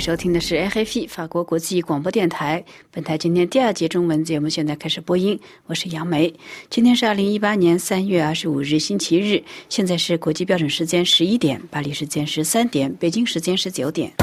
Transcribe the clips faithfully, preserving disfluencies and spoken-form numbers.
收听的是 R F I 法国国际广播电台。本台今天第二节中文节目现在开始播音，我是杨梅。今天是二零一八年三月二十五日星期日，现在是国际标准时间十一点，巴黎时间十三点，北京时间十九点。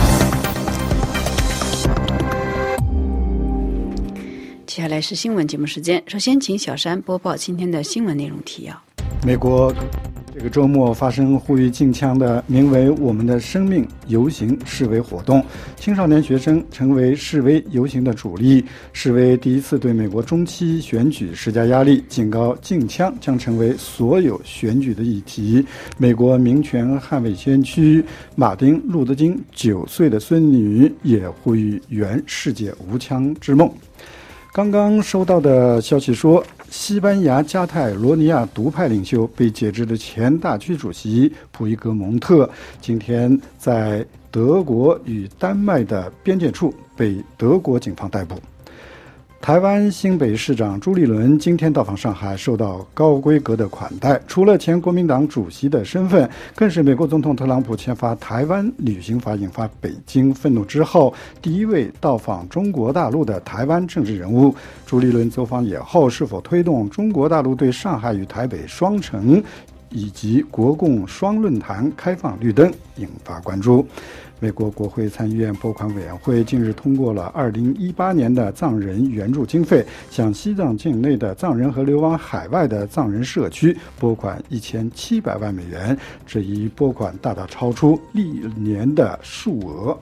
接下来是新闻节目时间，首先请小山播报今天的新闻内容提要。 美国这个周末发生呼吁禁枪的名为我们的生命游行示威活动，青少年学生成为示威游行的主力。示威第一次对美国中期选举施加压力，警告禁枪将成为所有选举的议题。美国民权捍卫先驱马丁·路德·金九岁的孙女也呼吁圆世界无枪之梦。刚刚收到的消息说，西班牙加泰罗尼亚独派领袖被解职的前大区主席普伊格蒙特今天在德国与丹麦的边界处被德国警方逮捕。台湾新北市长朱立伦今天到访上海，受到高规格的款待。除了前国民党主席的身份，更是美国总统特朗普签发台湾旅行法引发北京愤怒之后第一位到访中国大陆的台湾政治人物。朱立伦走访以后，是否推动中国大陆对上海与台北双城以及国共双论坛开放绿灯，引发关注。美国国会参议院拨款委员会近日通过了二零一八年的藏人援助经费，向西藏境内的藏人和流亡海外的藏人社区拨款一千七百万美元，这一拨款大大超出历年的数额。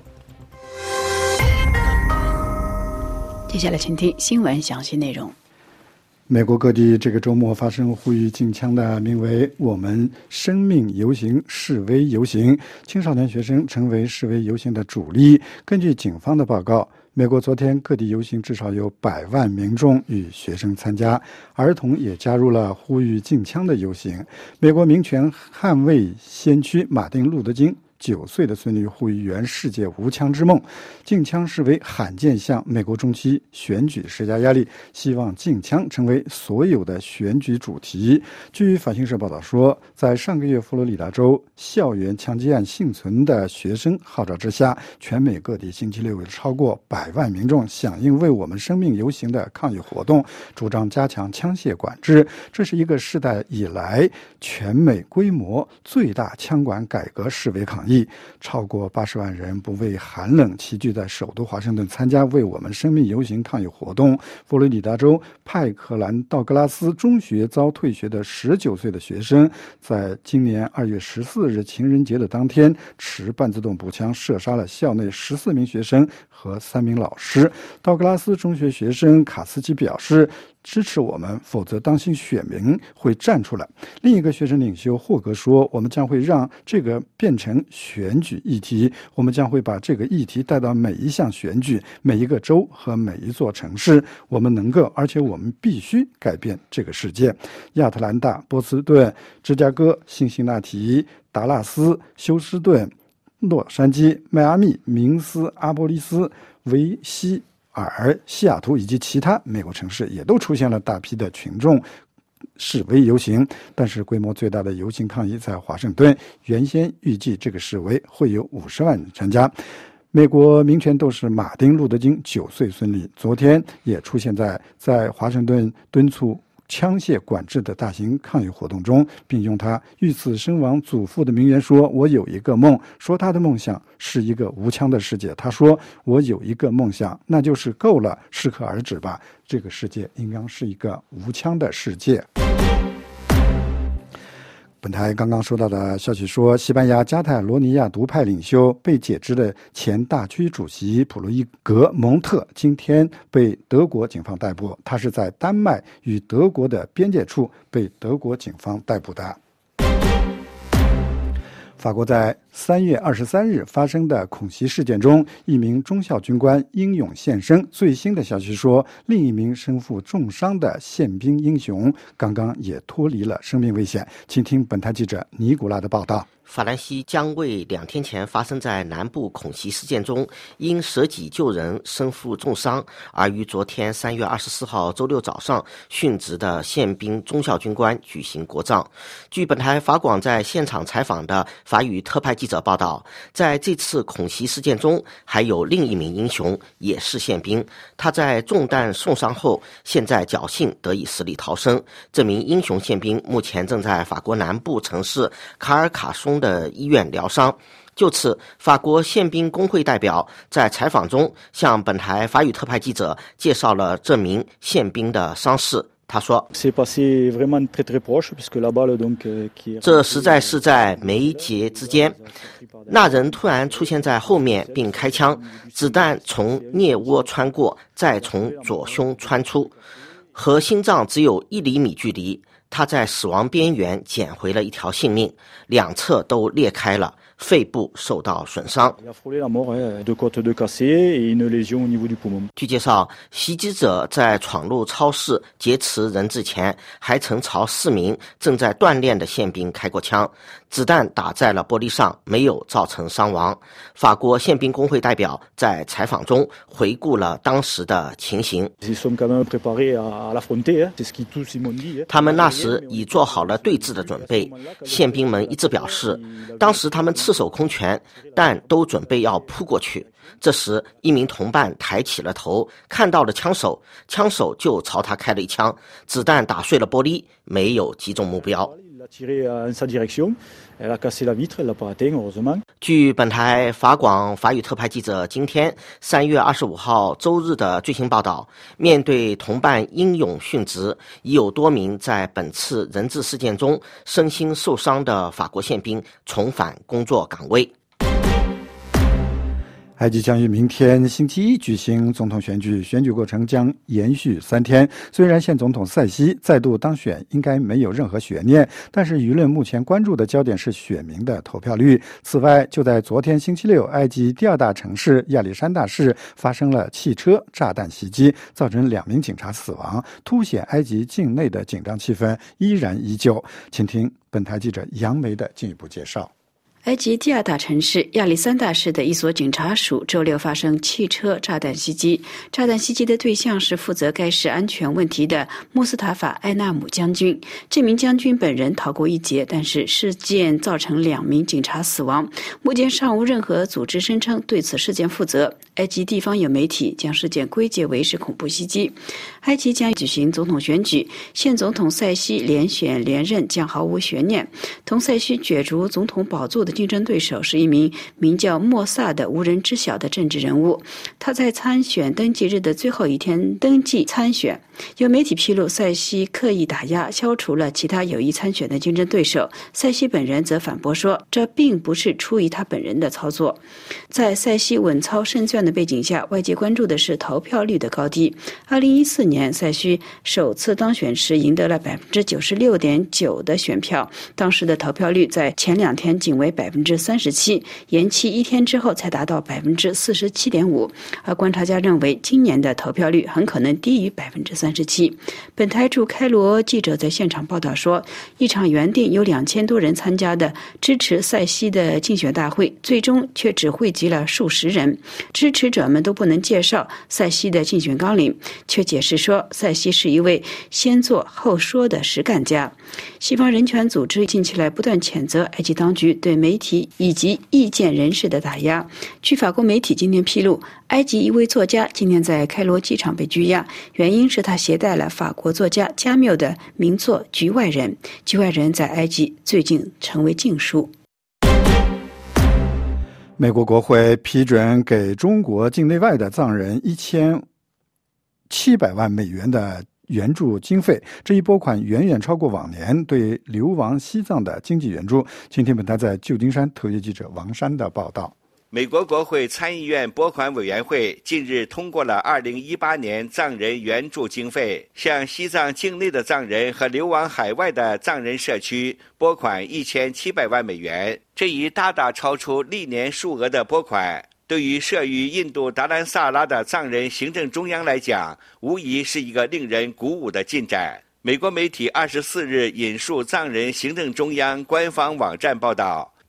接下来请听新闻详细内容。 美国各地这个周末发生呼吁禁枪的名为我们生命游行示威游行，青少年学生成为示威游行的主力。根据警方的报告，美国昨天各地游行至少有百万民众与学生参加，儿童也加入了呼吁禁枪的游行。美国民权捍卫先驱马丁·路德·金九岁的孙女呼吁圆世界无枪之梦。禁枪示威罕见向美国中期选举施加压力，希望禁枪成为所有的选举主题。据法新社报道说，在上个月佛罗里达州校园枪击案幸存的学生号召之下，全美各地星期六有超过百万民众响应为我们生命游行的抗议活动，主张加强枪械管制。这是一个世代以来全美规模最大枪管改革示威抗议，超过八十万人不畏寒冷齐聚在首都华盛顿参加为我们生命游行抗议活动。佛罗里达州派克兰道格拉斯中学遭退学的十九岁的学生，在今年二月十四日情人节的当天，持半自动步枪射杀了校内十四名学生和三名老师。道格拉斯中学学生卡斯基表示，支持我们，否则当心选民会站出来。另一个学生领袖霍格说，我们将会让这个变成选举议题，我们将会把这个议题带到每一项选举、每一个州和每一座城市。我们能够，而且我们必须改变这个世界。亚特兰大、波士顿、芝加哥、辛辛那提、达拉斯、休斯顿、洛杉矶、迈阿密、明斯、阿波利斯、维西尔、西雅图以及其他美国城市也都出现了大批的群众示威游行，但是规模最大的游行抗议在华盛顿，原先预计这个示威会有五十万人参加。美国民权斗士马丁·路德·金九岁孙女昨天也出现在在华盛顿敦促枪械管制的大型抗议活动中，并用他遇刺身亡祖父的名言说，我有一个梦，说他的梦想是一个无枪的世界。他说，我有一个梦想，那就是够了，适可而止吧，这个世界应当是一个无枪的世界。本台刚刚收到的消息说，西班牙加泰罗尼亚独派领袖被解职的前大区主席普洛伊格蒙特今天被德国警方逮捕，他是在丹麦与德国的边界处被德国警方逮捕的。法国在三月二十三日发生的恐袭事件中，一名中校军官英勇献身。最新的消息说，另一名身负重伤的宪兵英雄刚刚也脱离了生命危险。请听本台记者尼古拉的报道。 法兰西将为两天前发生在南部恐袭事件中因舍己救人身负重伤而于昨天三月二十四号周六早上殉职的宪兵中校军官举行国葬。据本台法广在现场采访的法语特派记记者报道，在这次恐袭事件中，还有另一名英雄，也是宪兵。他在中弹受伤后，现在侥幸得以死里逃生。这名英雄宪兵目前正在法国南部城市卡尔卡松的医院疗伤。就此，法国宪兵工会代表在采访中向本台法语特派记者介绍了这名宪兵的伤势。他说，这实在是在眉睫之间，那人突然出现在后面并开枪，子弹从颞窝穿过，再从左胸穿出，和心脏只有一厘米距离。他在死亡边缘捡回了一条性命，两侧都裂开了，肺部受到损伤。据介绍，袭击者在闯入超市劫持人质前，还曾朝四名正在锻炼的宪兵开过枪，子弹打在了玻璃上，没有造成伤亡。法国宪兵工会代表在采访中回顾了当时的情形。他们那时已做好了对峙的准备，宪兵们一致表示，当时他们赤手空拳，但都准备要扑过去。这时，一名同伴抬起了头，看到了枪手，枪手就朝他开了一枪，子弹打碎了玻璃，没有击中目标。据本台法广法语特派记者今天三月二十五号周日的最新报道，面对同伴英勇殉职，已有多名在本次人质事件中身心受伤的法国宪兵重返工作岗位。 埃及将于明天星期一举行总统选举，选举过程将延续三天。虽然现总统塞西再度当选应该没有任何悬念，但是舆论目前关注的焦点是选民的投票率。此外，就在昨天星期六，埃及第二大城市亚历山大市发生了汽车炸弹袭击，造成两名警察死亡，凸显埃及境内的紧张气氛依然依旧。请听本台记者杨梅的进一步介绍。 埃及第二大城市亚历山大市的一所警察署周六发生汽车炸弹袭击，炸弹袭击的对象是负责该市安全问题的穆斯塔法·埃纳姆将军。这名将军本人逃过一劫，但是事件造成两名警察死亡。目前尚无任何组织声称对此事件负责。埃及地方有媒体将事件归结为是恐怖袭击。埃及将举行总统选举，现总统塞西连选连任将毫无悬念。同塞西角逐总统宝座的竞争对手是一名名叫莫萨的无人知晓的政治人物，他在参选登记日的最后一天登记参选。有媒体披露，塞西刻意打压消除了其他有意参选的竞争对手，塞西本人则反驳说，这并不是出于他本人的操作。在塞西稳操胜券的背景下，外界关注的是投票率的高低。二零一四年塞西首次当选时赢得了 百分之九十六点九 的选票，当时的投票率在前两天仅为 百分之三十七， 延期一天之后才达到 百分之四十七点五， 而观察家认为今年的投票率很可能低于 百分之三十七。 本台驻开罗记者在现场报道说，一场原定有两千多人参加的支持塞西的竞选大会，最终却只汇集了数十人。支持者们都不能介绍塞西的竞选纲领，却解释说塞西是一位先做后说的实干家。西方人权组织近期来不断谴责埃及当局对媒体以及意见人士的打压。据法国媒体今天披露，埃及一位作家今天在开罗机场被拘押，原因是他携带了法国作家加缪的名作《局外人》。《局外人》在埃及最近成为禁书。 美国国会批准给中国境内外的藏人一千七百万美元的援助经费，这一拨款远远超过往年对流亡西藏的经济援助。请听本台在旧金山特约记者王山的报道。 美国国会参议院拨款委员会近日通过了二零一八年藏人援助经费，向西藏境内的藏人和流亡海外的藏人社区拨款一千七百万美元，这一大大超出历年数额的拨款，对于设于印度达兰萨拉的藏人行政中央来讲，无疑是一个令人鼓舞的进展。美国媒体二十四日引述藏人行政中央官方网站报道，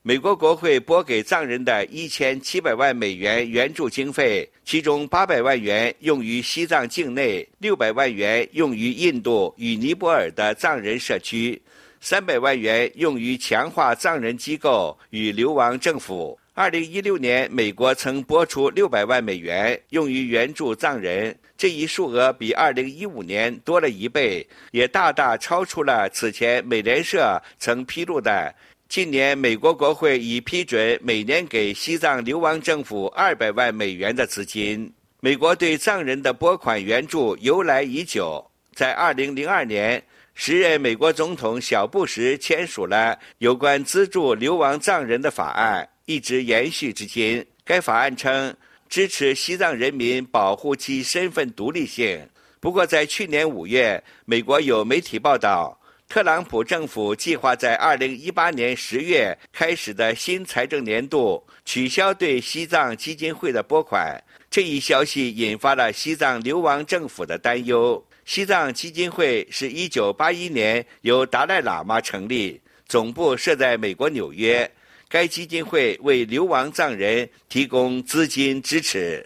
美国国会拨给藏人的一千七百万美元援助经费，其中八百万元用于西藏境内，六百万元用于印度与尼泊尔的藏人社区，三百万元用于强化藏人机构与流亡政府。二零一六年，美国曾拨出六百万美元用于援助藏人，这一数额比二零一五年多了一倍，也大大超出了此前美联社曾披露的近年美国国会已批准每年给西藏流亡政府二百万美元的资金。美国对藏人的拨款援助由来已久，在二零零二年，时任美国总统小布什签署了有关资助流亡藏人的法案，一直延续至今。该法案称支持西藏人民保护其身份独立性。不过在去年五月，美国有媒体报道，特朗普政府计划在二零一八年十月开始的新财政年度取消对西藏基金会的拨款。这一消息引发了西藏流亡政府的担忧。西藏基金会是一九八一年由达赖喇嘛成立，总部设在美国纽约。该基金会为流亡藏人提供资金支持。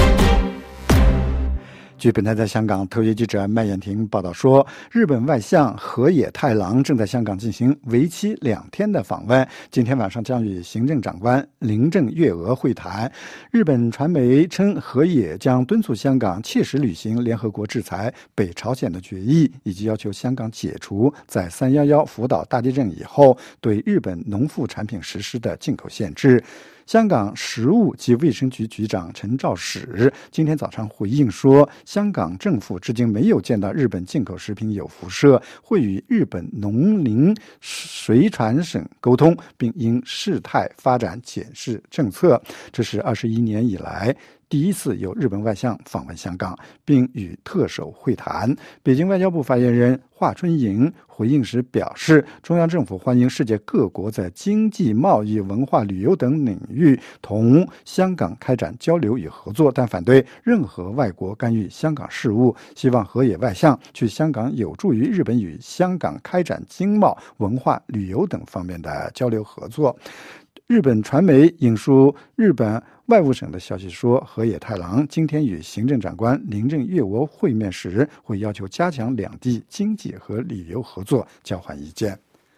据本台在香港特约记者麦燕婷报道说，日本外相河野太郎正在香港进行为期两天的访问，今天晚上将与行政长官林郑月娥会谈。日本传媒称，河野将敦促香港切实履行联合国制裁北朝鲜的决议，以及要求香港解除在三一一福岛大地震以后对日本农副产品实施的进口限制。香港食物及卫生局局长陈肇始今天早上回应说，香港政府至今没有见到日本进口食品有辐射，会与日本农林水产省沟通，并因事态发展检视政策。这是二十一年以来第一次有日本外相访问香港，并与特首会谈。北京外交部发言人华春莹回应时表示，中央政府欢迎世界各国在经济、贸易、文化、旅游等领域同香港开展交流与合作，但反对任何外国干预香港事务。希望河野外相去香港有助于日本与香港开展经贸、文化、旅游等方面的交流合作。日本传媒引述日本外务省的消息说，河野太郎今天与行政长官林郑月娥会面时，会要求加强两地经济和旅游合作，交换意见。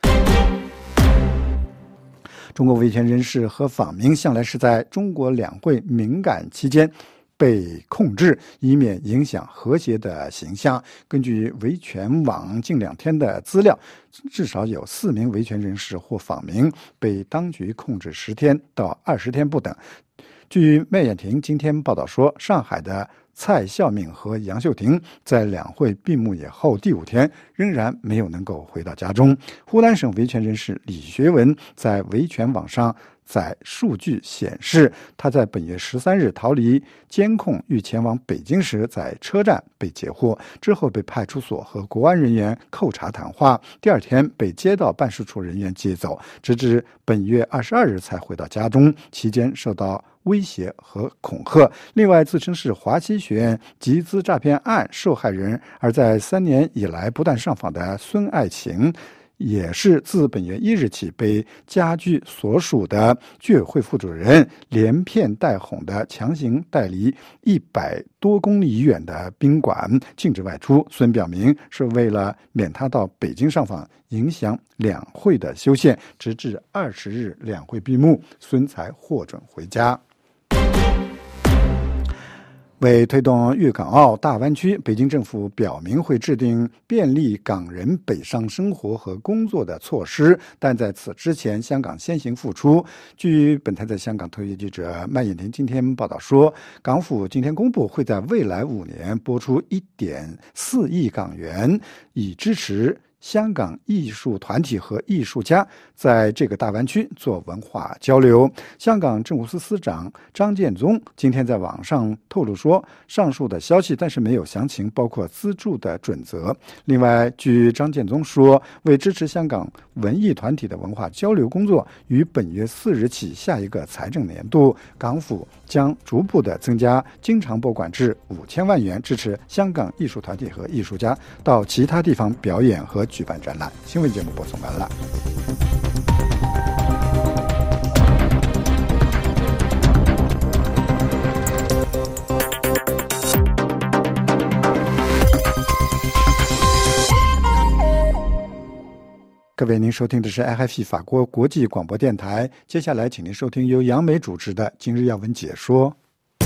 中国维权人士和访民向来是在中国两会敏感期间被控制，以免影响和谐的形象。根据维权网近两天的资料，至少有四名维权人士或访民被当局控制十天到二十天不等。据麦燕婷今天报道说，上海的蔡孝敏和杨秀婷在两会闭幕以后第五天仍然没有能够回到家中。湖南省维权人士李学文在维权网上载数据显示，他在本月十三日逃离监控欲前往北京时，在车站被截获，之后被派出所和国安人员扣查谈话，第二天被街道办事处人员接走，直至本月二十二日才回到家中，期间受到威胁和恐吓。另外，自称是华西学院集资诈骗案受害人，而在三年以来不断上访的孙爱琴，也是自本月一日起被家居所属的居委会副主任连骗带哄的强行带离一百多公里远的宾馆，禁止外出。孙表明是为了免他到北京上访影响两会的修宪，直至二十日两会闭幕，孙才获准回家。为推动粤港澳大湾区，北京政府表明会制定便利港人北上生活和工作的措施，但在此之前，香港先行复出。据本台在香港特约记者麦燕婷今天报道说，港府今天公布会在未来五年拨出 一点四亿港元，以支持香港艺术团体和艺术家在这个大湾区做文化交流。香港政务司司长张建宗今天在网上透露说，上述的消息但是没有详情，包括资助的准则。另外，据张建宗说，为支持香港文艺团体的文化交流工作，于本月四日起下一个财政年度，港府将逐步的增加经常拨款至五千万元，支持香港艺术团体和艺术家到其他地方表演和举办展览。新闻节目播送完了。 各位，您收听的是 R F I 法国国际广播电台。接下来，请您收听由杨梅主持的今日要闻解说。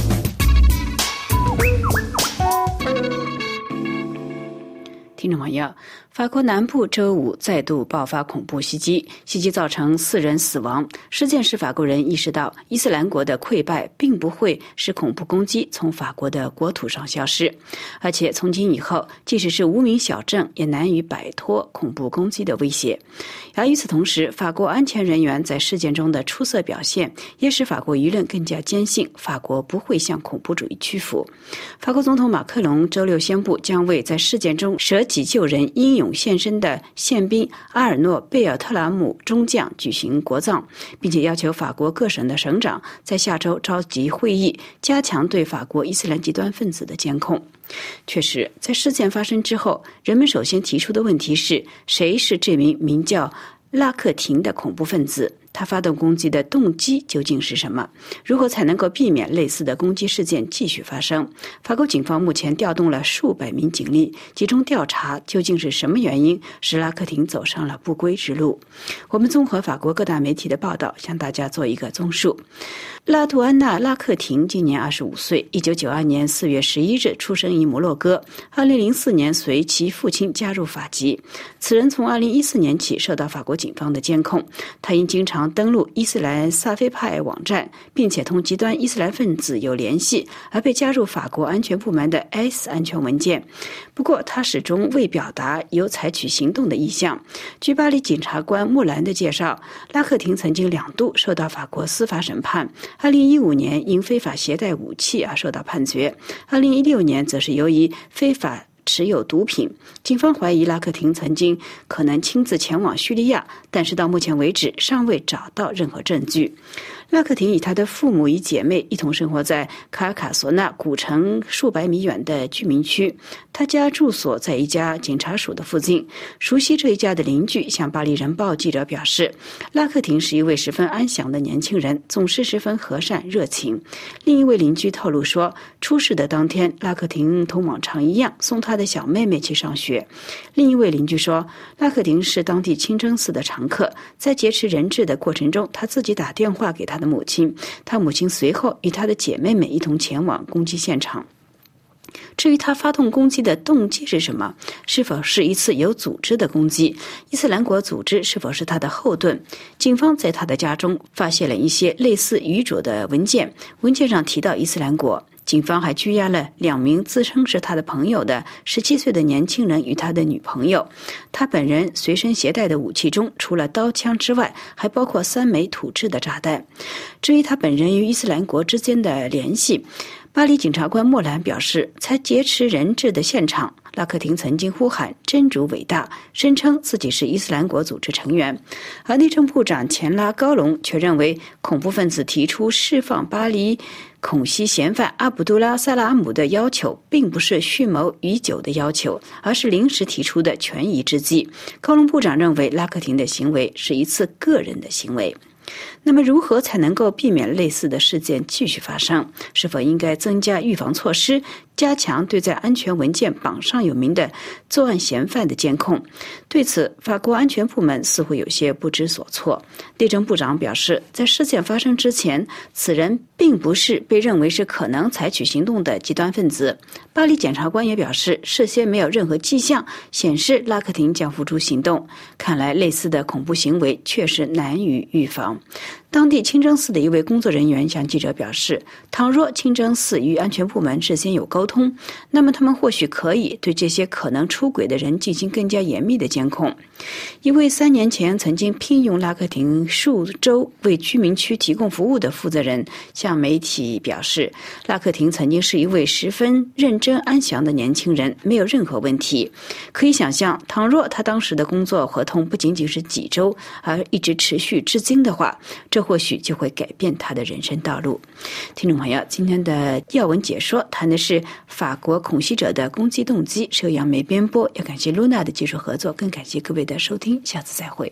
听众朋友，法国南部周五再度爆发恐怖袭击，袭击造成四人死亡。事件使法国人意识到，伊斯兰国的溃败并不会使恐怖攻击从法国的国土上消失，而且从今以后，即使是无名小镇，也难以摆脱恐怖攻击的威胁。而与此同时，法国安全人员在事件中的出色表现，也使法国舆论更加坚信法国不会向恐怖主义屈服。法国总统马克龙周六宣布，将为在事件中舍己救人、英勇献身的宪兵阿尔诺·贝尔特拉姆中将举行国葬，并且要求法国各省的省长在下周召集会议，加强对法国伊斯兰极端分子的监控。确实，在事件发生之后，人们首先提出的问题是，谁是这名名叫拉克廷的恐怖分子？他发动攻击的动机究竟是什么？如何才能够避免类似的攻击事件继续发生？法国警方目前调动了数百名警力，集中调查究竟是什么原因使拉克廷走上了不归之路。我们综合法国各大媒体的报道，向大家做一个综述。拉图安娜·拉克廷今年二十五岁，一九九二年四月十一日出生于摩洛哥，二零零四年随其父亲加入法籍。此人从二零一四年起受到法国警方的监控，他因经常登录伊斯兰萨菲派网站，并且同极端伊斯兰分子有联系，而被加入法国安全部门的 S 安全文件。不过他始终未表达有采取行动的意向。据巴黎检察官穆兰的介绍，拉克廷曾经两度受到法国司法审判，二零一五年因非法携带武器而受到判决，二零一六年则是由于非法持有毒品。警方怀疑拉克廷曾经可能亲自前往叙利亚，但是到目前为止尚未找到任何证据。拉克廷与他的父母与姐妹一同生活在卡尔卡索纳古城数百米远的居民区，他家住所在一家警察署的附近。熟悉这一家的邻居向巴黎人报记者表示，拉克廷是一位十分安详的年轻人，总是十分和善热情。另一位邻居透露说，出事的当天，拉克廷同往常一样送他的小妹妹去上学。另一位邻居说，拉克廷是当地清真寺的常客，在劫持人质的过程中，他自己打电话给他的母亲，他母亲随后与他的姐妹们一同前往攻击现场。至于他发动攻击的动机是什么？是否是一次有组织的攻击？伊斯兰国组织是否是他的后盾？警方在他的家中发现了一些类似遗嘱的文件，文件上提到伊斯兰国。警方还拘押了两名自称是他的朋友的十七岁的年轻人与他的女朋友。他本人随身携带的武器中，除了刀枪之外，还包括三枚土制的炸弹。至于他本人与伊斯兰国之间的联系，巴黎检察官莫兰表示，在劫持人质的现场，拉克廷曾经呼喊真主伟大，声称自己是伊斯兰国组织成员。而内政部长钱拉高隆却认为，恐怖分子提出释放巴黎恐袭嫌犯阿卜杜拉·萨拉姆的要求并不是蓄谋已久的要求，而是临时提出的权宜之计。高隆部长认为，拉克廷的行为是一次个人的行为。那么如何才能够避免类似的事件继续发生？是否应该增加预防措施，加强对在安全文件榜上有名的作案嫌犯的监控？对此，法国安全部门似乎有些不知所措。内政部长表示，在事件发生之前，此人并不是被认为是可能采取行动的极端分子。巴黎检察官也表示，事先没有任何迹象显示拉克廷将付诸行动。看来类似的恐怖行为确实难以预防。当地清真寺的一位工作人员向记者表示，倘若清真寺与安全部门事先有沟通，那么他们或许可以对这些可能出轨的人进行更加严密的监控。一位三年前曾经聘用拉克廷数周为居民区提供服务的负责人向媒体表示，拉克廷曾经是一位十分认真安详的年轻人，没有任何问题。可以想象，倘若他当时的工作合同不仅仅是几周，而一直持续至今的话，这或许就会改变他的人生道路。听众朋友，今天的要闻解说谈的是法国恐袭者的攻击动机，是由杨梅编播。要感谢露娜的技术合作，更感谢各位的收听，下次再会。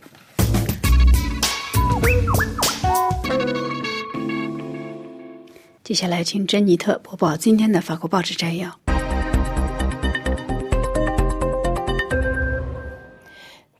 接下来请珍妮特播报今天的法国报纸摘要。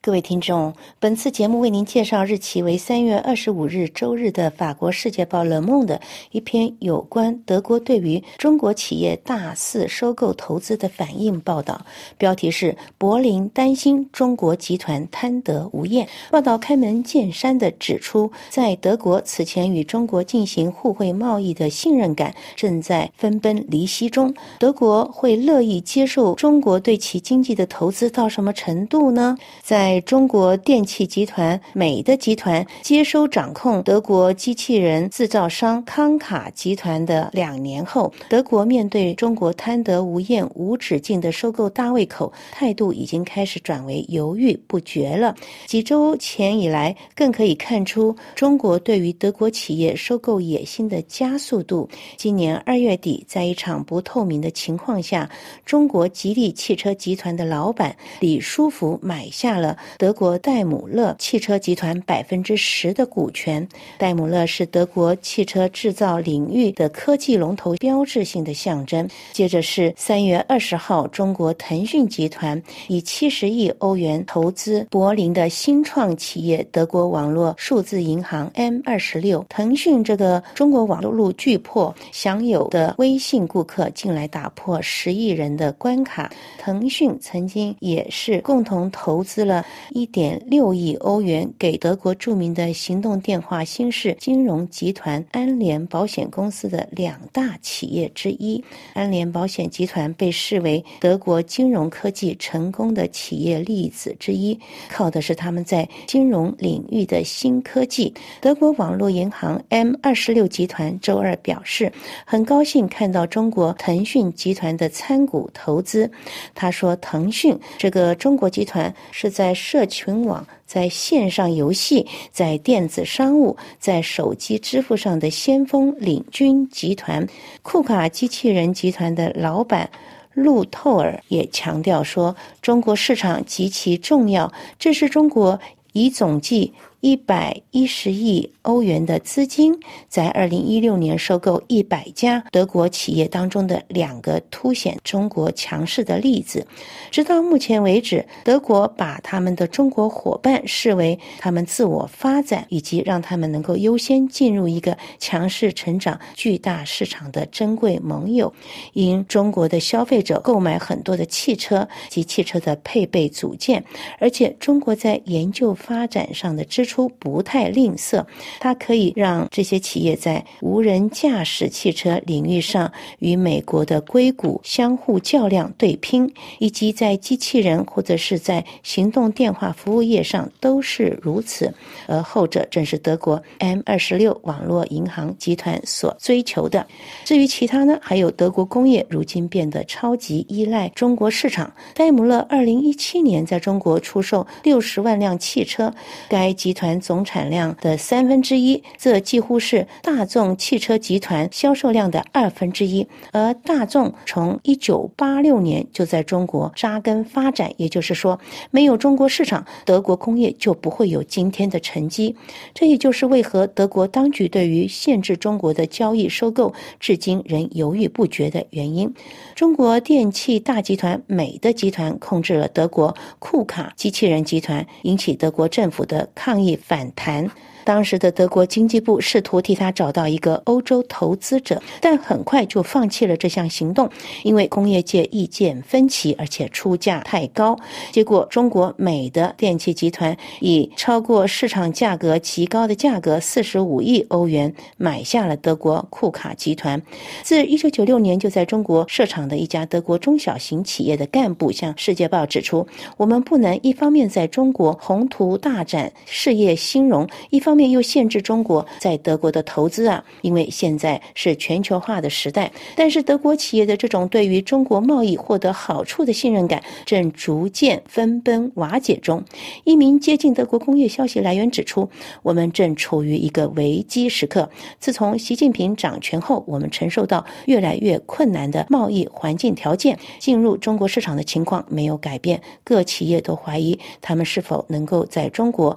各位听众，本次节目为您介绍日期为三月二十五日周日的法国《世界报》Le Monde的一篇有关德国对于中国企业大肆收购投资的反应报道，标题是柏林担心中国集团贪得无厌。报道开门见山地指出，在德国此前与中国进行互惠贸易的信任感正在分崩离析中，德国会乐意接受中国对其经济的投资到什么程度呢？在中国电器集团美的集团接收掌控德国机器人制造商康卡集团的两年后，德国面对中国贪得无厌无止境的收购大胃口，态度已经开始转为犹豫不决了。几周前以来，更可以看出中国对于德国企业收购野心的加速度。今年二月底，在一场不透明的情况下，中国吉利汽车集团的老板李书福买下了德国戴姆勒汽车集团百分之十的股权。戴姆勒是德国汽车制造领域的科技龙头，标志性的象征。接着是三月二十号，中国腾讯集团以七十亿欧元投资柏林的新创企业德国网络数字银行 M 二十六。腾讯这个中国网络巨破，享有的微信顾客近来打破十亿人的关卡。腾讯曾经也是共同投资了一点六亿欧元给德国著名的行动电话新式金融集团安联保险公司的两大企业之一。安联保险集团被视为德国金融科技成功的企业例子之一，靠的是他们在金融领域的新科技。德国网络银行 M 二十六集团周二表示，很高兴看到中国腾讯集团的参股投资。他说，腾讯这个中国集团是在社群网、在线上游戏、在电子商务、在手机支付上的先锋领军集团。库卡机器人集团的老板路透尔也强调说，中国市场极其重要，这是中国以总计一百一十亿欧元的资金，在二零一六年收购一百家德国企业当中的两个凸显中国强势的例子。直到目前为止，德国把他们的中国伙伴视为他们自我发展以及让他们能够优先进入一个强势成长巨大市场的珍贵盟友。因中国的消费者购买很多的汽车及汽车的配备组件，而且中国在研究发展上的支出不太吝啬，它可以让这些企业在无人驾驶汽车领域上与美国的硅谷相互较量对拼，以及在机器人或者是在行动电话服务业上都是如此。而后者正是德国 M 二十六 网络银行集团所追求的。至于其他呢，还有德国工业如今变得超级依赖中国市场。戴姆勒二零一七年在中国出售六十万辆汽车，该集团总产量的三分之一，这几乎是大众汽车集团销售量的二分之一。而大众从一九八六年就在中国扎根发展，也就是说，没有中国市场，德国工业就不会有今天的成绩。这也就是为何德国当局对于限制中国的交易收购至今仍犹豫不决的原因。中国电器大集团美的集团控制了德国库卡机器人集团，引起德国政府的抗议反弹。当时的德国经济部试图替他找到一个欧洲投资者，但很快就放弃了这项行动，因为工业界意见分歧，而且出价太高。结果中国美的电器集团以超过市场价格极高的价格四十五亿欧元买下了德国库卡集团。自一九九六年就在中国设厂的一家德国中小型企业的干部向《世界报》指出，我们不能一方面在中国宏图大展、事业兴荣，一方面又限制中国在德国的投资啊，因为现在是全球化的时代。但是德国企业的这种对于中国贸易获得好处的信任感正逐渐分崩瓦解中。一名接近德国工业消息来源指出，我们正处于一个危机时刻。自从习近平掌权后，我们承受到越来越困难的贸易环境条件，进入中国市场的情况没有改变，各企业都怀疑他们是否能够在中国保留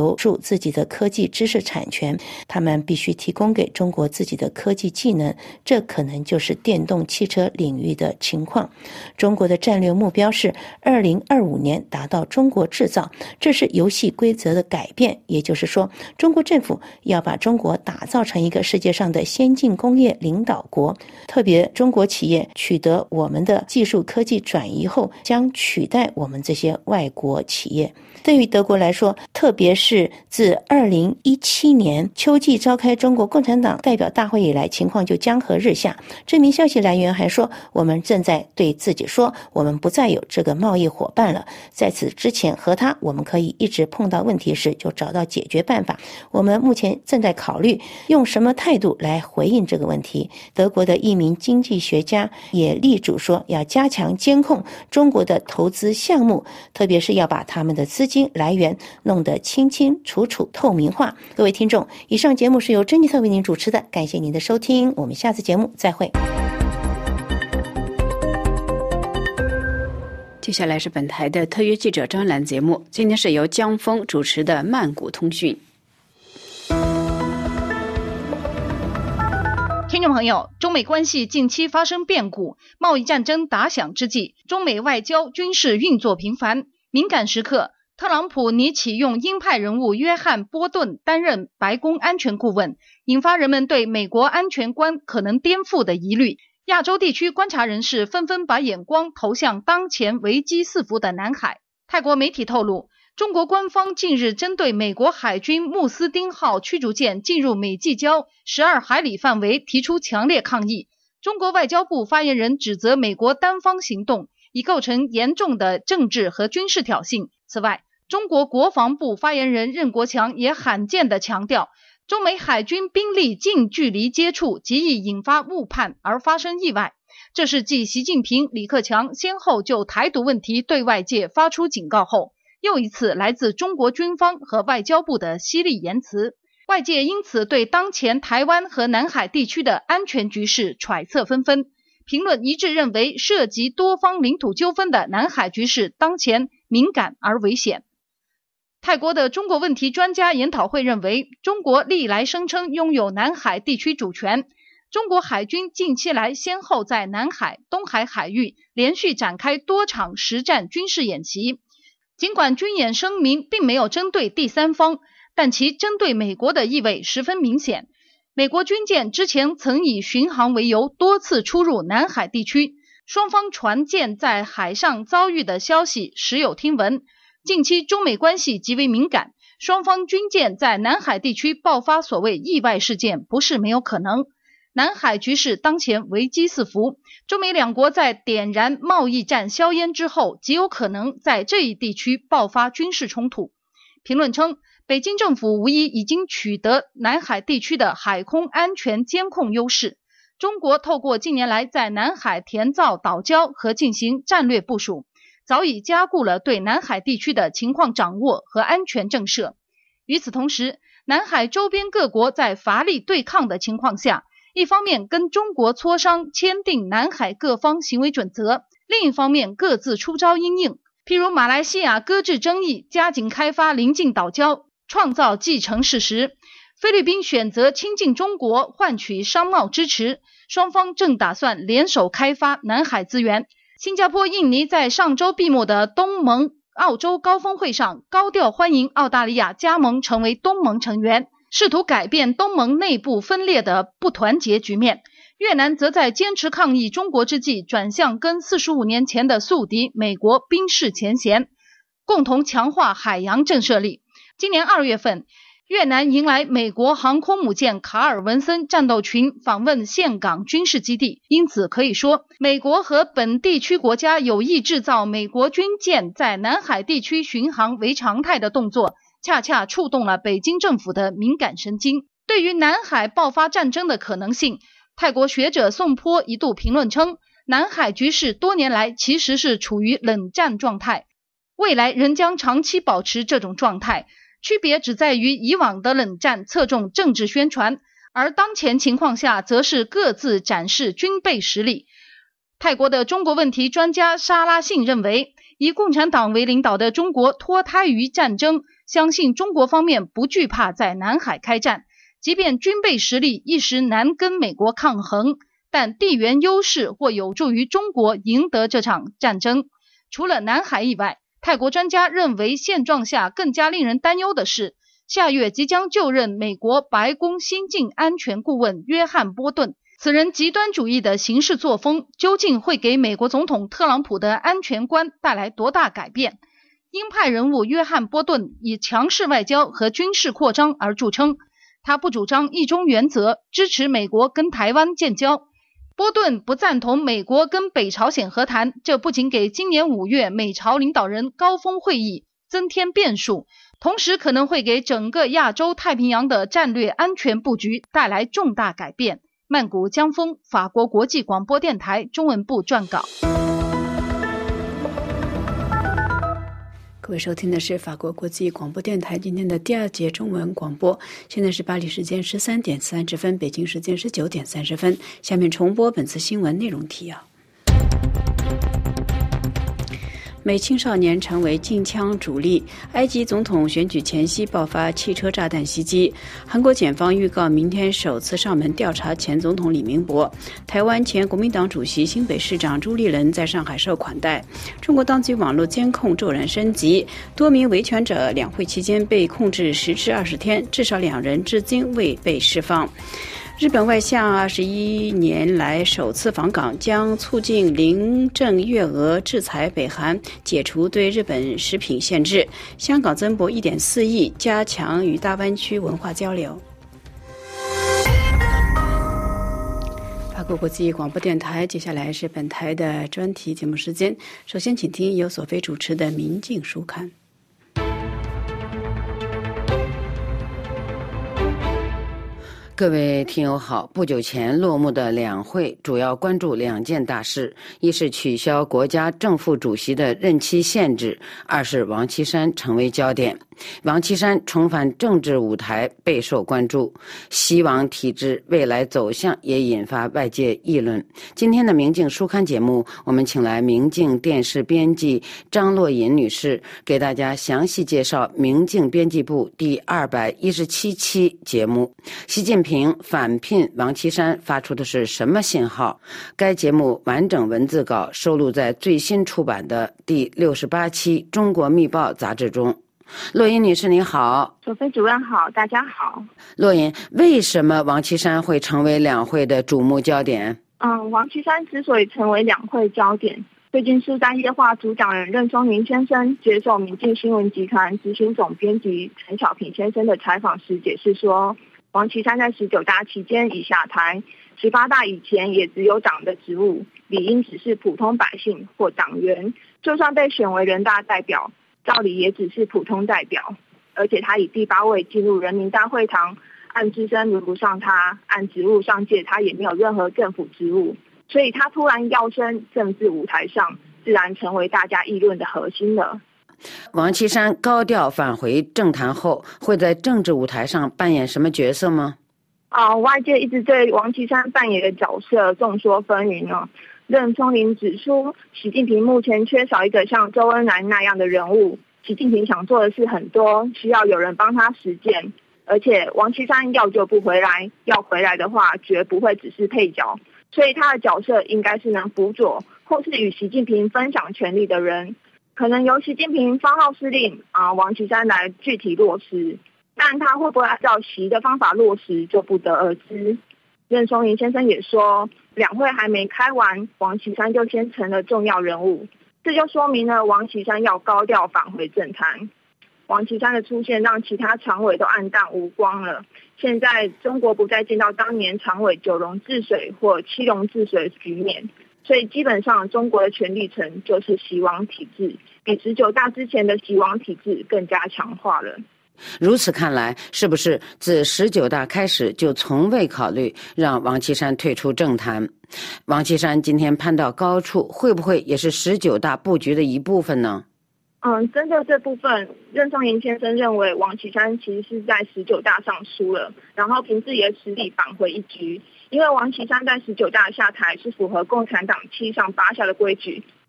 留住自己的科技知识产权，他们必须提供给中国自己的科技技能，这可能就是电动汽车领域的情况。中国的战略目标是二零二五年达到中国制造，这是游戏规则的改变，也就是说，中国政府要把中国打造成一个世界上的先进工业领导国，特别中国企业取得我们的技术科技转移后，将取代我们这些外国企业。对于德国来说，特别是自二零一七年秋季召开中国共产党代表大会以来，情况就江河日下。这名消息来源还说，我们正在对自己说，我们不再有这个贸易伙伴了。在此之前和他，我们可以一直碰到问题时就找到解决办法。我们目前正在考虑用什么态度来回应这个问题。德国的一名经济学家也力主说，要加强监控中国的投资项目，特别是要把他们的资金来源弄得清清楚楚、透明化。各位听众，以上节目是由珍妮特为您主持的，感谢您的收听，我们下次节目再会。 接下来是本台的特约记者专栏节目，今天是由江峰主持的曼谷通讯。 听众朋友，中美关系近期发生变故，贸易战争打响之际，中美外交军事运作频繁。敏感时刻，特朗普拟启用鹰派人物约翰·波顿担任白宫安全顾问，引发人们对美国安全观可能颠覆的疑虑。亚洲地区观察人士纷纷把眼光投向当前危机四伏的南海。泰国媒体透露，中国官方近日针对美国海军穆斯丁号驱逐舰进入美济礁十二海里范围提出强烈抗议。中国外交部发言人指责美国单方行动已构成严重的政治和军事挑衅。此外，中国国防部发言人任国强也罕见地强调，中美海军兵力近距离接触极易引发误判而发生意外。这是继习近平、李克强先后就台独问题对外界发出警告后，又一次来自中国军方和外交部的犀利言辞。外界因此对当前台湾和南海地区的安全局势揣测纷纷。评论一致认为，涉及多方领土纠纷的南海局势当前敏感而危险。泰国的中国问题专家研讨会认为，中国历来声称拥有南海地区主权。中国海军近期来先后在南海、东海海域连续展开多场实战军事演习。尽管军演声明并没有针对第三方，但其针对美国的意味十分明显。美国军舰之前曾以巡航为由多次出入南海地区，双方船舰在海上遭遇的消息时有听闻。近期中美关系极为敏感，双方军舰在南海地区爆发所谓意外事件不是没有可能。南海局势当前危机四伏，中美两国在点燃贸易战硝烟之后，极有可能在这一地区爆发军事冲突。评论称，北京政府无疑已经取得南海地区的海空安全监控优势。中国透过近年来在南海填造岛礁和进行战略部署，早已加固了对南海地区的情况掌握和安全震慑。与此同时，南海周边各国在乏力对抗的情况下，一方面跟中国磋商签订南海各方行为准则，另一方面各自出招因应。譬如马来西亚搁置争议，加紧开发邻近岛礁，创造既成事实；菲律宾选择亲近中国，换取商贸支持，双方正打算联手开发南海资源。新加坡、印尼在上周闭幕的东盟澳洲高峰会上高调欢迎澳大利亚加盟成为东盟成员，试图改变东盟内部分裂的不团结局面。越南则在坚持抗议中国之际，转向跟四十五年前的宿敌美国冰释前嫌，共同强化海洋震慑力。今年二月份，越南迎来美国航空母舰卡尔文森战斗群访问岘港军事基地，因此可以说，美国和本地区国家有意制造美国军舰在南海地区巡航为常态的动作，恰恰触动了北京政府的敏感神经。对于南海爆发战争的可能性，泰国学者宋坡一度评论称，南海局势多年来其实是处于冷战状态，未来仍将长期保持这种状态，区别只在于以往的冷战侧重政治宣传，而当前情况下则是各自展示军备实力。泰国的中国问题专家沙拉信认为， 以共产党为领导的中国脱胎于战争，相信中国方面不惧怕在南海开战，即便军备实力一时难跟美国抗衡，但地缘优势或有助于中国赢得这场战争。除了南海以外，泰国专家认为现状下更加令人担忧的是，下月即将就任美国白宫新晋安全顾问约翰·波顿，此人极端主义的行事作风究竟会给美国总统特朗普的安全观带来多大改变？鹰派人物约翰·波顿以强势外交和军事扩张而著称，他不主张一中原则，支持美国跟台湾建交。波顿不赞同美国跟北朝鲜和谈，这不仅给今年五月美朝领导人高峰会议增添变数，同时可能会给整个亚洲太平洋的战略安全布局带来重大改变。曼谷江峰，法国国际广播电台中文部撰稿。 各位收听的是法国国际广播电台今天的第二节中文广播，现在是巴黎时间十三点三十分，北京时间十九点三十分。下面重播本次新闻内容提要。美青少年成为禁枪主力，埃及总统选举前夕爆发汽车炸弹袭击，韩国检方预告明天首次上门调查前总统李明博，台湾前国民党主席新北市长朱立伦在上海受款待，中国当局网络监控骤然升级，多名维权者两会期间被控制十至二十天，至少两人至今未被释放。日本外相二十一年来首次访港，将促进林郑月娥制裁北韩，解除对日本食品限制。香港增拨一点四亿，加强与大湾区文化交流。法国国际广播电台，接下来是本台的专题节目时间。首先，请听由索菲主持的《民境书刊》。 各位听友好，不久前落幕的两会主要关注两件大事，一是取消国家正副主席的任期限制，二是王岐山成为焦点。王岐山重返政治舞台备受关注，西王体制未来走向也引发外界议论。今天的明镜书刊节目，我们请来明镜电视编辑张洛尹女士，给大家详细介绍明镜编辑部第二百一十七期节目。习近平返聘王岐山发出的是什么信号？该节目完整文字稿收录在最新出版的第六十八期《中国密报》杂志中。洛尹女士你好。 索菲主任好，大家好。 洛尹，为什么王岐山会成为两会的瞩目焦点？ 嗯，王岐山之所以成为两会焦点，最近是在业化组长人任松宁先生接受民进新闻集团执行总编辑陈小平先生的采访时解释说，王岐山在十九大期间已下台，十八大以前也只有党的职务，理应只是普通百姓或党员，就算被选为人大代表，照理也只是普通代表，而且他以第八位进入人民大会堂，按资深轮不上他，按职务上届他也没有任何政府职务，所以他突然跃升政治舞台上，自然成为大家议论的核心了。 王岐山高调返回政坛后，会在政治舞台上扮演什么角色吗？ 啊、呃，外界一直对王岐山扮演的角色众说纷纭哦。任松宁指出，习近平目前缺少一个像周恩来那样的人物，习近平想做的事很多，需要有人帮他实践，而且王岐山要救不回来，要回来的话绝不会只是配角，所以他的角色应该是能辅佐或是与习近平分享权力的人，可能由习近平发号施令啊，王岐山来具体落实，但他会不会按照习的方法落实就不得而知。任松宁先生也说，两会还没开完，王岐山就先成了重要人物，这就说明了王岐山要高调返回政坛。王岐山的出现让其他常委都黯淡无光了，现在中国不再见到当年常委九龙治水或七龙治水的局面，所以基本上中国的权力层就是习王体制，比十九大之前的习王体制更加强化了。 如此看来，是不是自十九大开始就从未考虑让王岐山退出政坛？王岐山今天攀到高处，会不会也是十九大布局的一部分呢？ 嗯，针对这部分，任松宁先生认为王岐山其实是在十九大上输了，然后凭自己的实力扳回一局。因为王岐山在十九大下台是符合共产党七上八下的规矩，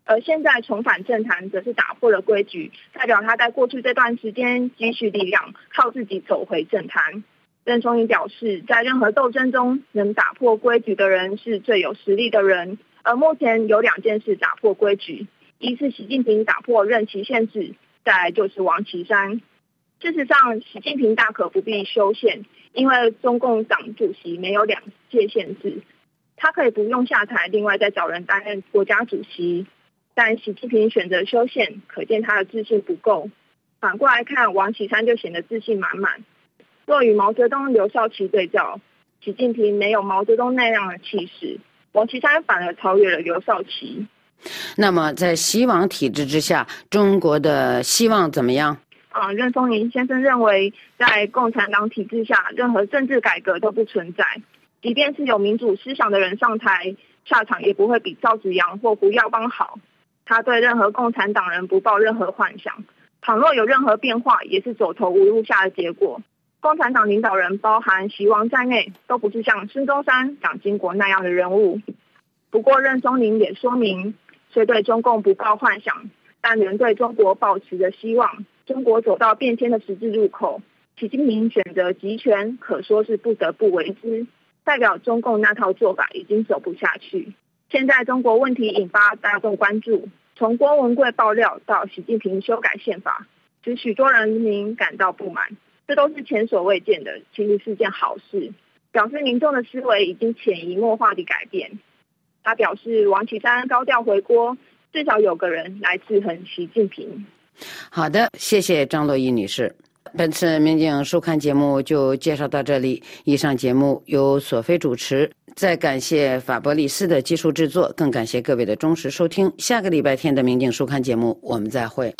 而现在重返政坛则是打破了规矩，代表他在过去这段时间积蓄力量，靠自己走回政坛。任松营表示，在任何斗争中，能打破规矩的人是最有实力的人。而目前有两件事打破规矩，一是习近平打破任期限制，再来就是王岐山。事实上，习近平大可不必修宪，因为中共党主席没有两届限制，他可以不用下台，另外再找人担任国家主席。但习近平选择修宪，可见他的自信不够。反过来看，王岐山就显得自信满满。若与毛泽东、刘少奇对照，习近平没有毛泽东那样的气势，王岐山反而超越了刘少奇。 那么在习王体制之下，中国的希望怎么样？ 啊，任松营先生认为，在共产党体制下，任何政治改革都不存在，即便是有民主思想的人上台，下场也不会比赵紫阳或胡耀邦好。他对任何共产党人不抱任何幻想，倘若有任何变化，也是走投无路下的结果。共产党领导人包含习王在内，都不是像孙中山、蒋经国那样的人物。不过任松营也说明，虽对中共不抱幻想，但仍对中国抱持着希望。中国走到变迁的十字路口，习近平选择集权，可说是不得不为之，代表中共那套做法已经走不下去。现在中国问题引发大众关注，从郭文贵爆料到习近平修改宪法，使许多人民感到不满，这都是前所未见的，其实是件好事，表示民众的思维已经潜移默化地改变。他表示，王岐山高调回锅，至少有个人来制衡习近平。 好的，谢谢张洛伊女士。本次民警收看节目就介绍到这里，以上节目由索菲主持，再感谢法伯利斯的技术制作，更感谢各位的忠实收听。下个礼拜天的民警收看节目我们再会。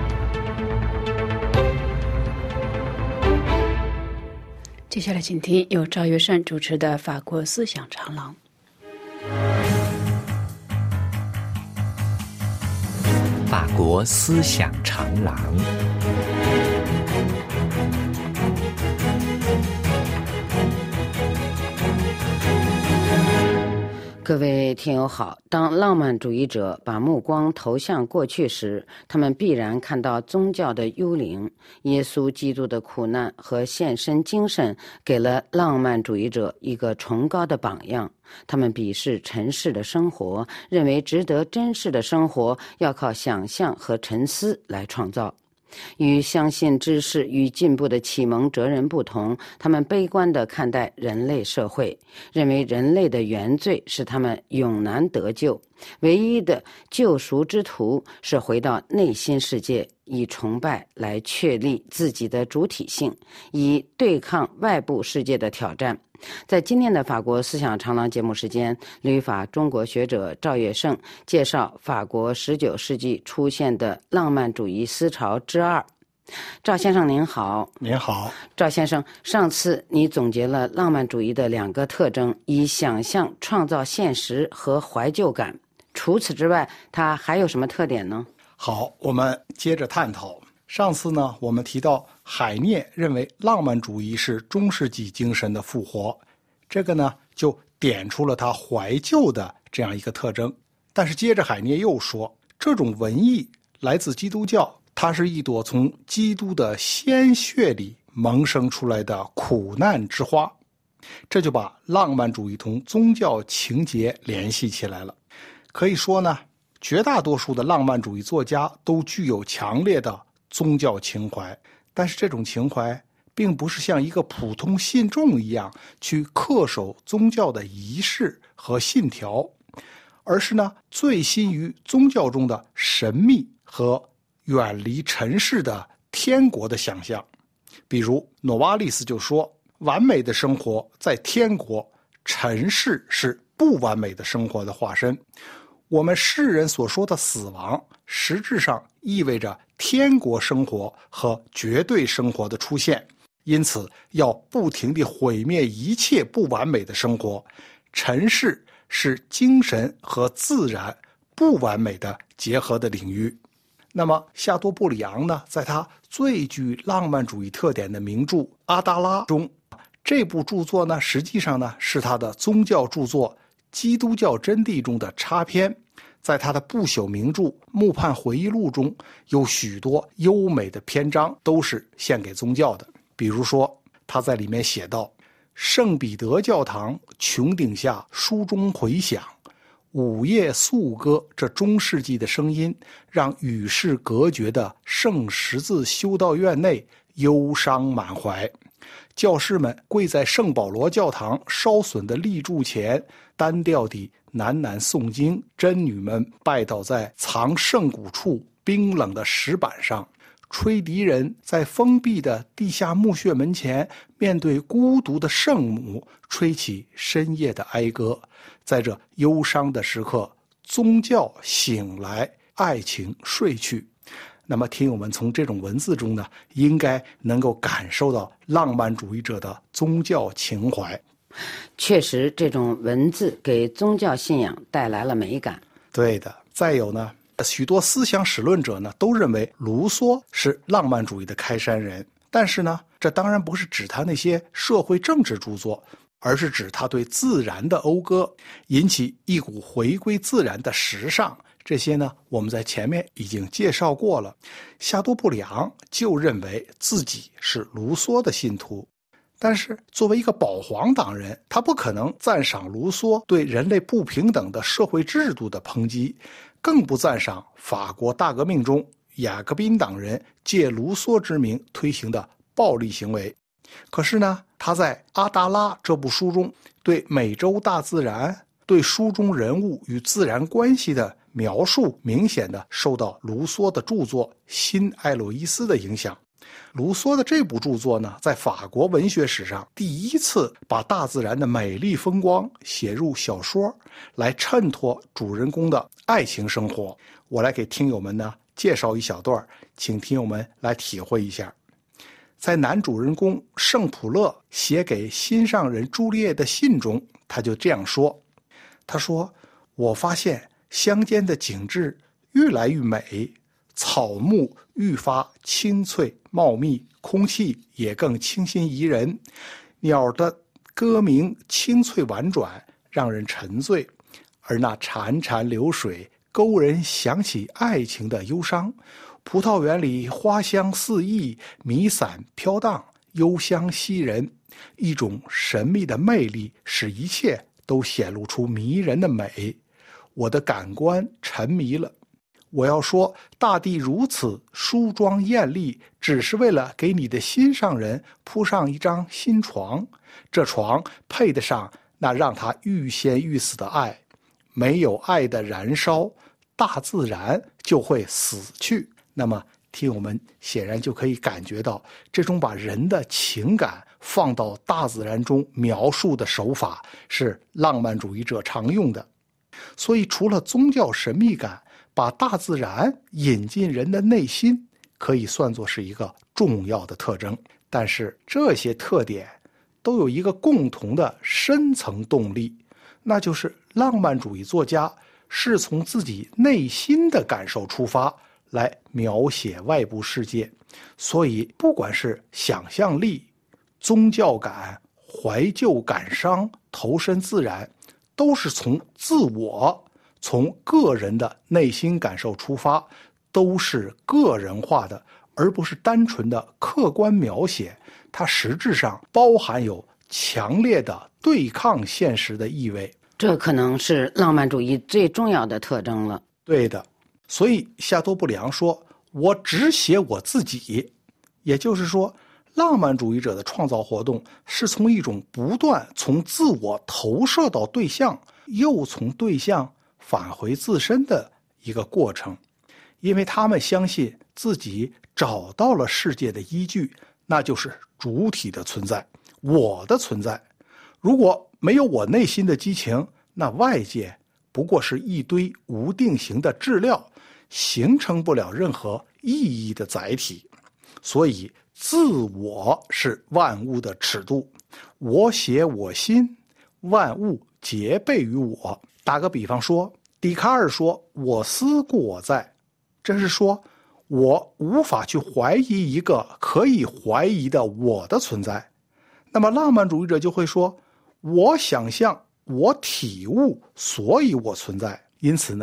接下来请听由赵月胜主持的法国思想长廊。 法国思想长廊， 各位听友好，当浪漫主义者把目光投向过去时，他们必然看到宗教的幽灵。耶稣基督的苦难和献身精神给了浪漫主义者一个崇高的榜样。他们鄙视尘世的生活，认为值得珍视的生活要靠想象和沉思来创造。与相信知识与进步的启蒙哲人不同，他们悲观地看待人类社会，认为人类的原罪使他们永难得救，唯一的救赎之途是回到内心世界，以崇拜来确立自己的主体性，以对抗外部世界的挑战。在今天的法国思想长廊节目时间，旅法中国学者赵月胜介绍法国十九世纪出现的浪漫主义思潮之二。赵先生您好。 您好。 赵先生，上次你总结了浪漫主义的两个特征，以想象创造现实和怀旧感。除此之外，它还有什么特点呢？ 好，我们接着探讨。上次呢，我们提到海涅认为浪漫主义是中世纪精神的复活，这个呢就点出了他怀旧的这样一个特征。但是接着海涅又说，这种文艺来自基督教，它是一朵从基督的鲜血里萌生出来的苦难之花，这就把浪漫主义同宗教情节联系起来了。可以说呢，绝大多数的浪漫主义作家都具有强烈的宗教情怀，但是这种情怀并不是像一个普通信众一样去恪守宗教的仪式和信条，而是呢醉心于宗教中的神秘和远离尘世的天国的想象。比如诺瓦利斯就说，完美的生活在天国，尘世是不完美的生活的化身。我们世人所说的死亡，实质上意味着天国生活和绝对生活的出现，因此要不停地毁灭一切不完美的生活。尘世是精神和自然不完美的结合的领域。那么夏多布里昂呢，在他最具浪漫主义特点的名著《阿达拉》中，这部著作呢，实际上呢是他的宗教著作《基督教真谛》中的插篇。 在他的不朽名著《穆判回忆录》中，有许多优美的篇章都是献给宗教的。比如说，他在里面写道：圣彼得教堂穹顶下书中回响，午夜肃歌这中世纪的声音，让与世隔绝的圣十字修道院内忧伤满怀。教士们跪在圣保罗教堂烧损的立柱前，单调地喃喃诵经。真女们拜倒在藏圣骨处冰冷的石板上。吹笛人在封闭的地下墓穴门前，面对孤独的圣母，吹起深夜的哀歌。在这忧伤的时刻，宗教醒来，爱情睡去。那么听友们从这种文字中呢，应该能够感受到浪漫主义者的宗教情怀。 确实，这种文字给宗教信仰带来了美感。 对的。再有呢，许多思想史论者呢都认为卢梭是浪漫主义的开山人，但是呢，这当然不是指他那些社会政治著作，而是指他对自然的讴歌，引起一股回归自然的时尚。这些呢，我们在前面已经介绍过了。夏多布里昂就认为自己是卢梭的信徒，但是作为一个保皇党人，他不可能赞赏卢梭对人类不平等的社会制度的抨击，更不赞赏法国大革命中雅各宾党人借卢梭之名推行的暴力行为。可是呢，他在《阿达拉》这部书中，对美洲大自然、对书中人物与自然关系的描述，明显的受到卢梭的著作《新艾洛伊斯》的影响。卢梭的这部著作呢，在法国文学史上第一次把大自然的美丽风光写入小说，来衬托主人公的爱情生活。我来给听友们呢介绍一小段，请听友们来体会一下。在男主人公圣普勒写给心上人朱丽叶的信中，他就这样说，他说：我发现乡间的景致越来越美，草木愈发青翠茂密，空气也更清新宜人，鸟的歌鸣清脆婉转，让人沉醉，而那潺潺流水勾人想起爱情的忧伤。葡萄园里花香四溢，弥散飘荡，幽香吸人，一种神秘的魅力使一切都显露出迷人的美。我的感官沉迷了。我要说，大地如此梳妆艳丽，只是为了给你的心上人铺上一张新床，这床配得上那让他欲仙欲死的爱。没有爱的燃烧，大自然就会死去。那么听友们显然就可以感觉到，这种把人的情感放到大自然中描述的手法是浪漫主义者常用的。所以除了宗教神秘感，把大自然引进人的内心可以算作是一个重要的特征。但是这些特点都有一个共同的深层动力，那就是浪漫主义作家是从自己内心的感受出发来描写外部世界。所以不管是想象力、宗教感、怀旧感伤、投身自然，都是从自我、从个人的内心感受出发，都是个人化的，而不是单纯的客观描写。它实质上包含有强烈的对抗现实的意味。 这可能是浪漫主义最重要的特征了。 对的。所以夏多布里昂说，我只写我自己。也就是说，浪漫主义者的创造活动是从一种不断从自我投射到对象，又从对象返回自身的一个过程。因为他们相信自己找到了世界的依据，那就是主体的存在，我的存在。如果没有我内心的激情，那外界不过是一堆无定型的质料，形成不了任何意义的载体。所以自我是万物的尺度，我写我心，万物皆备于我。打个比方说，笛卡尔说我思故我在，这是说我无法去怀疑一个可以怀疑的我的存在。那么浪漫主义者就会说，我想象，我体悟，所以我存在。因此呢，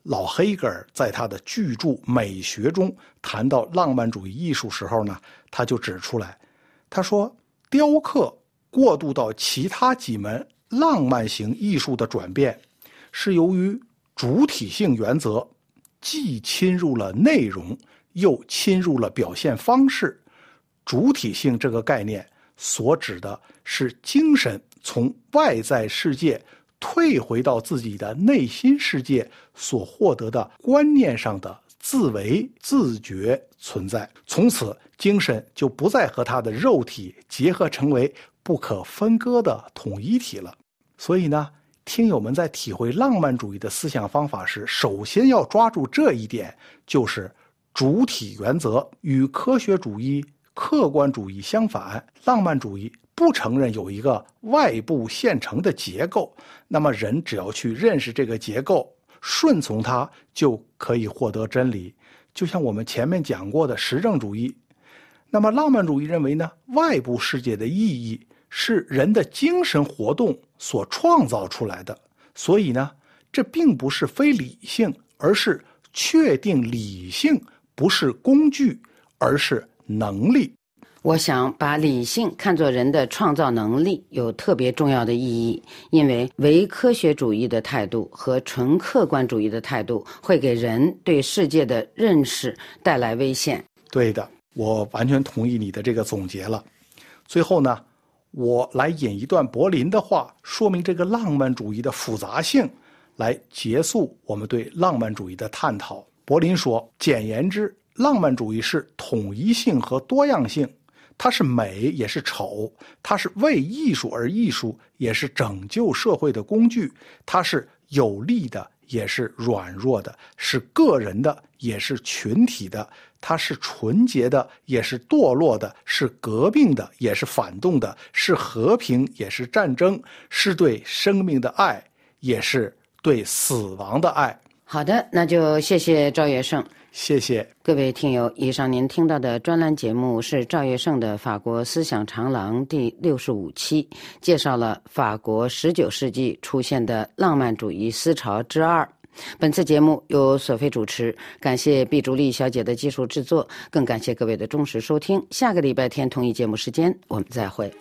老黑格尔在他的巨著《美学》中谈到浪漫主义艺术时候呢，他就指出来，他说雕刻过渡到其他几门浪漫型艺术的转变，是由于主体性原则既侵入了内容，又侵入了表现方式。主体性这个概念所指的是精神从外在世界退回到自己的内心世界所获得的观念上的自为自觉存在，从此精神就不再和他的肉体结合成为不可分割的统一体了。所以呢，听友们在体会浪漫主义的思想方法时，首先要抓住这一点，就是主体原则与科学主义、客观主义相反。浪漫主义不承认有一个外部现成的结构，那么人只要去认识这个结构，顺从它，就可以获得真理。就像我们前面讲过的实证主义，那么浪漫主义认为呢，外部世界的意义是人的精神活动所创造出来的，所以呢，这并不是非理性，而是确定理性不是工具，而是能力。 我想把理性看作人的创造能力有特别重要的意义，因为唯科学主义的态度和纯客观主义的态度会给人对世界的认识带来危险。 对的，我完全同意你的这个总结了。最后呢，我来引一段柏林的话，说明这个浪漫主义的复杂性，来结束我们对浪漫主义的探讨。柏林说，简言之，浪漫主义是统一性和多样性，它是美也是丑，它是为艺术而艺术，也是拯救社会的工具，它是有力的也是软弱的，是个人的也是群体的，它是纯洁的也是堕落的，是革命的也是反动的，是和平也是战争，是对生命的爱也是对死亡的爱。 好的，那就谢谢赵月胜。 谢谢各位听友，以上您听到的专栏节目是赵月胜的《法国思想长廊》第六十五期，介绍了法国十九世纪出现的浪漫主义思潮之二。本次节目由索菲主持，感谢毕竹丽小姐的技术制作，更感谢各位的忠实收听。下个礼拜天同一节目时间，我们再会。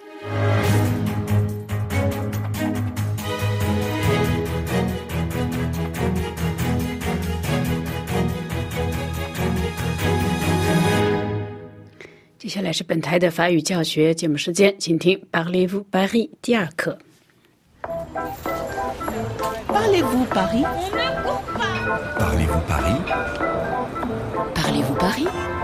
接下来是本台的法语教学节目时间，请听 Parlez-vous Paris 第二课。 Parlez-vous Paris? Parlez-vous Paris? Parlez-vous Paris?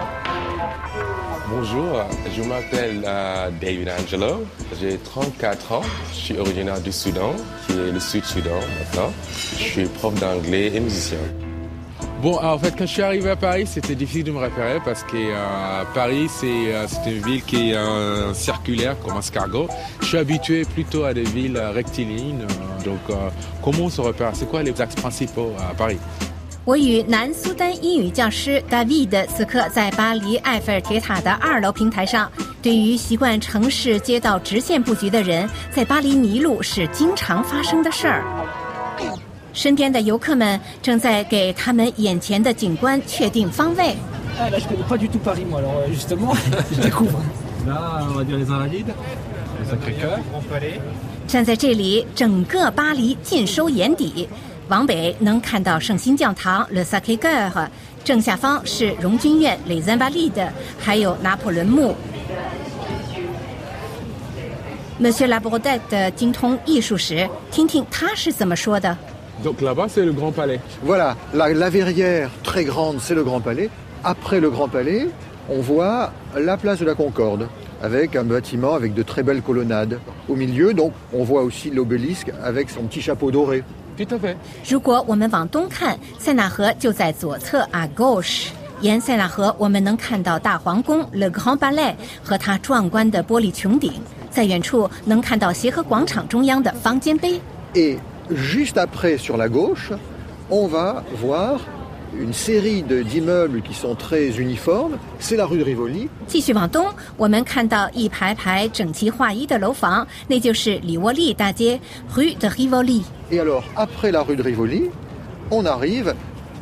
Bonjour, je m'appelle euh, David Angelo, j'ai trente-quatre ans, je suis originaire du Soudan, qui est le Sud-Soudan maintenant. Je suis prof d'anglais et musicien. Bon, en fait, quand je suis arrivé à Paris, c'était difficile de me repérer parce que euh, Paris, c'est, euh, c'est une ville qui est euh, circulaire comme escargot. Je suis habitué plutôt à des villes rectilignes. Euh, donc, euh, comment on se repère? C'est quoi les axes principaux à Paris? 我与南苏丹英语教师 David 此刻在巴黎埃菲尔铁塔的二楼平台上。对于习惯城市街道直线布局的人，在巴黎迷路是经常发生的事儿。身边的游客们正在给他们眼前的景观确定方位。 Ah, là, je connais pas du tout Paris, moi. Alors, justement, je découvre. Là, on va dire les Invalides, le Sacré-Cœur, le Grand Palais. 站在这里，整个巴黎尽收眼底。往北能看到圣心教堂 Le Sacré-Cœur， 正下方是荣军院 Les Invalides， 还有拿破仑墓。Monsieur Labordette 精通艺术史，听听他是怎么说的。 Donc là-bas, c'est le Grand Palais. Voilà, la, la verrière très grande, c'est le Grand Palais. Après le Grand Palais, on voit la place de la Concorde, avec un bâtiment avec de très belles colonnades. Au milieu, donc, on voit aussi l'obélisque avec son petit chapeau doré. Tout à fait. 如果我们往东看，塞纳河就在左侧 à gauche。沿塞纳河，我们能看到大皇宫 Le Grand Palais 和它壮观的玻璃穹顶。在远处能看到协和广场中央的方尖碑。 Et juste après, sur la gauche, on va voir une série de, d'immeubles qui sont très uniformes. C'est la rue de Rivoli. 继续往东，我们看到一排排整齐划一的楼房，那就是里沃利大街 Rue de Rivoli. Et alors, après la rue de Rivoli, on arrive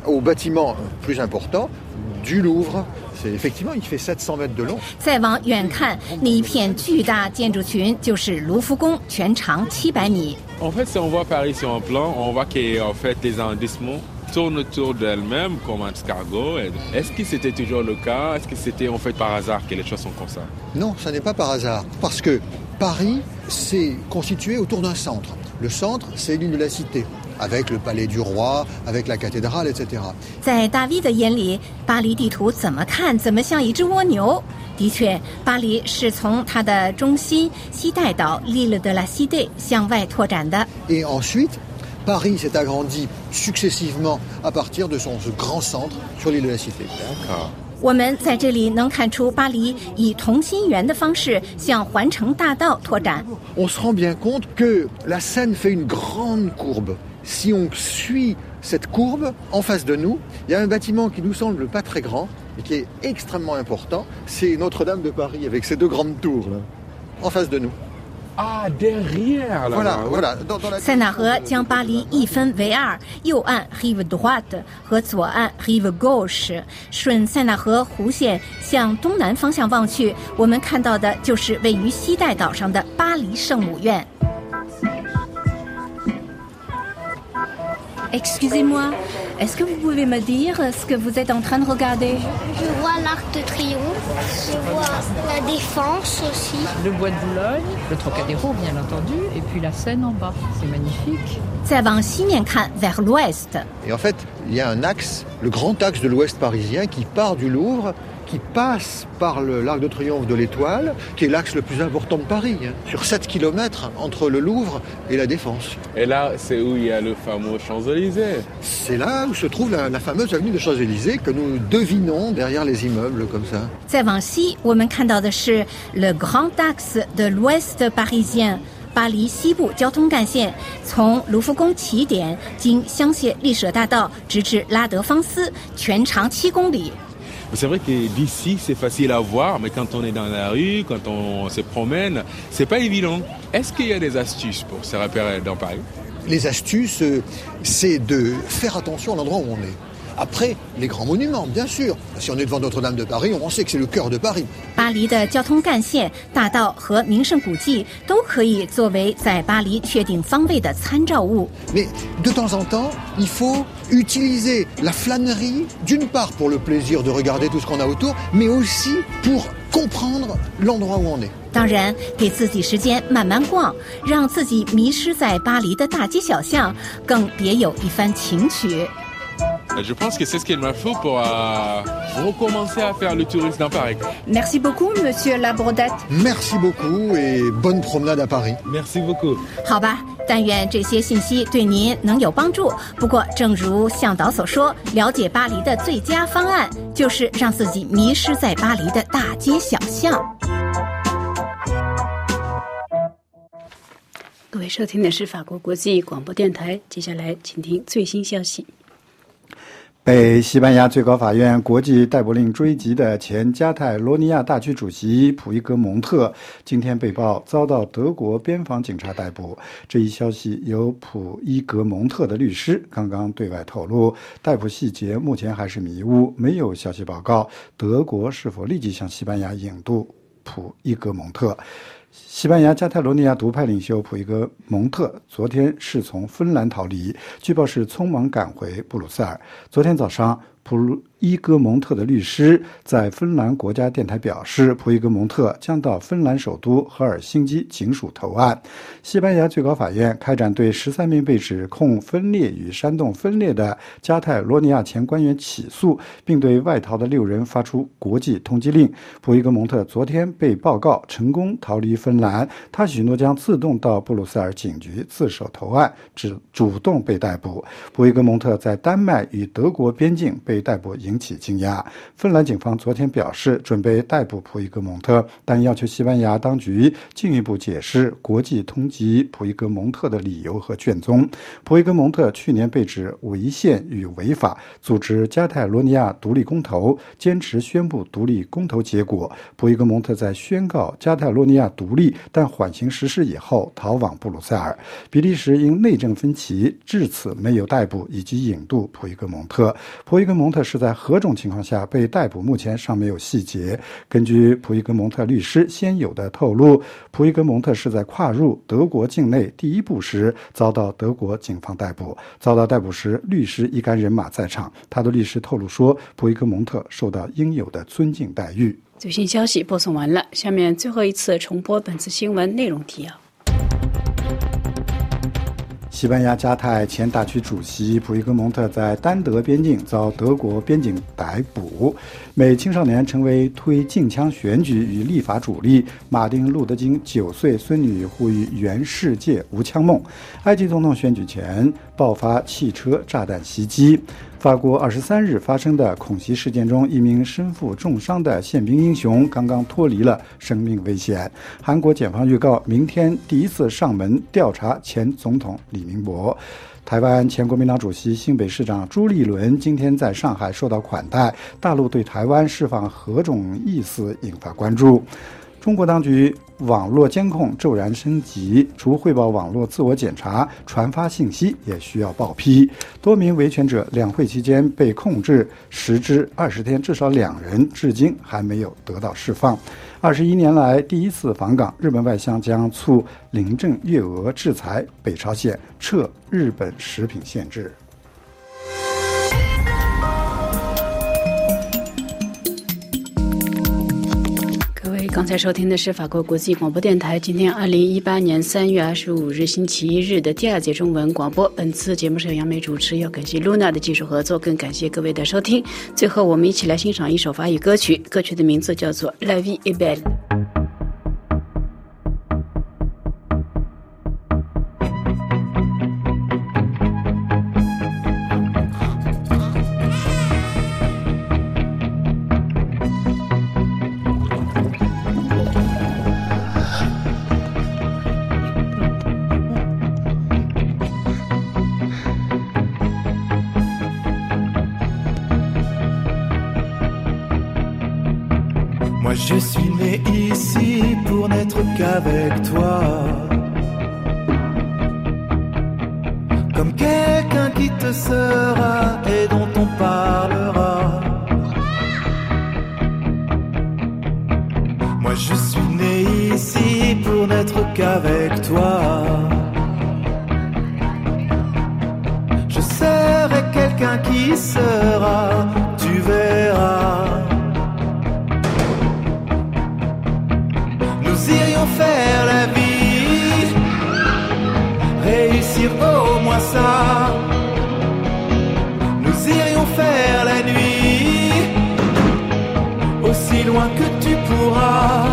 au bâtiment plus important du Louvre。C'est effectivement, il fait sept cents mètres de long. 再往远看，那一片巨大建筑群就是卢浮宫，全长七百米。 En fait, si on voit Paris sur un plan, on voit qu'en fait les arrondissements tournent autour d'elles-mêmes comme un escargot. Est-ce que c'était toujours le cas? Est-ce que c'était en fait par hasard que les choses sont comme ça? Non, ça n'est pas par hasard, parce que Paris s'est constitué autour d'un centre. Le centre, c'est l'île de la Cité.Avec le palais du roi, avec la cathédrale, et cetera. 在大 V 的眼里，巴黎地图怎么看怎么像一只蜗牛。的确，巴黎是从它的中心西带岛 l'île de la Cité 向外拓展的。 Et ensuite, Paris s'est agrandi successivement à partir de son ce grand centre sur l'île de la Cité. D'accord. 我们在这里能看出巴黎以同心圆的方式向环城大道拓展。 On se rend bien compte que la Seine fait une grande courbe.Si on suit cette courbe, en face de nous, il y a un bâtiment qui nous semble pas très grand, mais qui est extrêmement important. C'est Notre-Dame de Paris, avec ses deux grandes tours, là, en face de nous. Ah, derrière, là. Voilà, voilà. Dans, dans la... 塞纳河将巴黎一分为二，右岸 rive droite 和左岸 rive gauche。顺塞纳河弧线向东南方向望去，我们看到的就是位于西带岛上的巴黎圣母院。Excusez-moi, est-ce que vous pouvez me dire ce que vous êtes en train de regarder? Je vois l'Arc de Triomphe, je vois la Défense aussi. Le bois de Boulogne, le Trocadéro bien entendu, et puis la Seine en bas, c'est magnifique. 再往西面看 vers l'ouest. Et en fait, il y a un axe, le grand axe de l'ouest parisien qui part du Louvre.qui passe par le, l'Arc de Triomphe de l'Étoile, qui est l'axe le plus important de Paris, hein, sur sept kilomètres entre le Louvre et la Défense. Et là, c'est où il y a le fameux Champs-Élysées. C'est là où se trouve la, la fameuse avenue de Champs-Élysées que nous devinons derrière les immeubles comme ça. 再往西，我们看到的是 le grand axe de l'ouest parisien。巴黎西部交通干线从卢浮宫起点，经香榭丽舍大道直至拉德芳斯，全长七公里。 C'est vrai que d'ici, c'est facile à voir, mais quand on est dans la rue, quand on se promène, c'est pas évident. Est-ce qu'il y a des astuces pour se repérer dans Paris? Les astuces, c'est de faire attention à l'endroit où on est.Après, les grands monuments, bien sûr. Si on est devant Notre-Dame de Paris, on sait que c'est le cœur de Paris. 巴黎的交通干线、大道和名胜古迹都可以作为在巴黎确定方位的参照物。 Mais de temps en temps, il faut utiliser la flânerie, d'une part pour le plaisir de regarder tout ce qu'on a autour, mais aussi pour comprendre l'endroit où on est. 当然，给自己时间慢慢逛，让自己迷失在巴黎的大街小巷，更别有一番情趣。 Je pense que c'est ce qu'il me faut pour euh, recommencer à faire le tourisme dans Paris. Merci beaucoup, Monsieur Labordette. Merci beaucoup et bonne promenade à Paris. Merci beaucoup. 好吧，但愿这些信息对您能有帮助。不过，正如向导所说，了解巴黎的最佳方案就是让自己迷失在巴黎的大街小巷。 各位收听的是法国国际广播电台，接下来请听最新消息。 被西班牙最高法院国际逮捕令追缉的前加泰罗尼亚大区主席普伊格蒙特今天被曝遭到德国边防警察逮捕。这一消息由普伊格蒙特的律师刚刚对外透露，逮捕细节目前还是迷雾，没有消息报告德国是否立即向西班牙引渡普伊格蒙特。西班牙加泰罗尼亚独派领袖普伊格蒙特昨天是从芬兰逃离，据报是匆忙赶回布鲁塞尔。昨天早上，普伊格蒙特的律师在芬兰国家电台表示，普伊格蒙特将到芬兰首都赫尔辛基警署投案。西班牙最高法院开展对十三名被指控分裂与煽动分裂的加泰罗尼亚前官员起诉，并对外逃的六人发出国际通缉令。普伊格蒙特昨天被报告成功逃离芬兰，他许诺将自动到布鲁塞尔警局自首投案，只主动被逮捕。普伊格蒙特在丹麦与德国边境被逮捕营引起惊讶。芬兰警方昨天表示准备逮捕普伊格蒙特，但要求西班牙当局进一步解释国际通缉普伊格蒙特的理由和卷宗。普伊格蒙特去年被指违宪与违法，组织加泰罗尼亚独立公投，坚持宣布独立公投结果。普伊格蒙特在宣告加泰罗尼亚独立但缓刑实施以后逃往布鲁塞尔。比利时因内政分歧至此没有逮捕以及引渡普伊格蒙特。普伊格蒙特是在何种情况下被逮捕，目前尚没有细节。根据普伊格蒙特律师先有的透露，普伊格蒙特是在跨入德国境内第一步时遭到德国警方逮捕。遭到逮捕时，律师一干人马在场。他的律师透露说，普伊格蒙特受到应有的尊敬待遇。 最新消息播送完了，下面最后一次重播本次新闻内容提要。 西班牙加泰前大区主席普伊格蒙特在丹德边境遭德国边境逮捕。美青少年成为推禁枪选举与立法主力，马丁·路德·金九岁孙女呼吁原世界无枪梦。埃及总统选举前爆发汽车炸弹袭击。法国二十三日发生的恐袭事件中，一名身负重伤的宪兵英雄刚刚脱离了生命危险。韩国检方预告，明天第一次上门调查前总统李明博。台湾前国民党主席新北市长朱立伦今天在上海受到款待，大陆对台湾释放何种意思引发关注。中国当局网络监控骤然升级，除汇报网络自我检查，传发信息也需要报批。多名维权者两会期间被控制十至二十天，至少两人至今还没有得到释放。二十一年来第一次访港，日本外相将促林郑月娥制裁北朝鲜，撤日本食品限制。 刚才收听的是法国国际广播电台今天二零一八年三月二十五日星期一日的第二节中文广播。本次节目是由杨梅主持，要感谢露娜的技术合作，更感谢各位的收听。最后我们一起来欣赏一首法语歌曲，歌曲的名字叫做 La vie est belle。Je suis né ici pour n'être qu'avec toi, comme quelqu'un qui te sera et dont on parlera. Moi je suis né ici pour n'être qu'avec toi. Je serai quelqu'un qui sera, tu verras.Nous irions faire la vie, réussir au moins ça. Nous irions faire la nuit, aussi loin que tu pourras.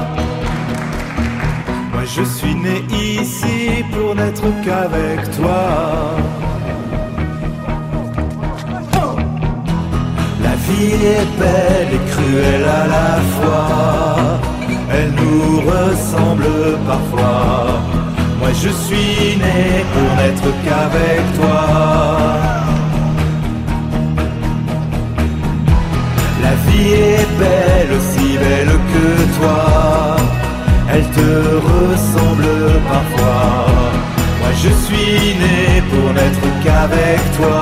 Moi je suis né ici pour n'être qu'avec toi. La vie est belle et cruelle à la fois.Elle nous ressemble parfois. Moi je suis né pour n'être qu'avec toi. La vie est belle, aussi belle que toi. Elle te ressemble parfois. Moi je suis né pour n'être qu'avec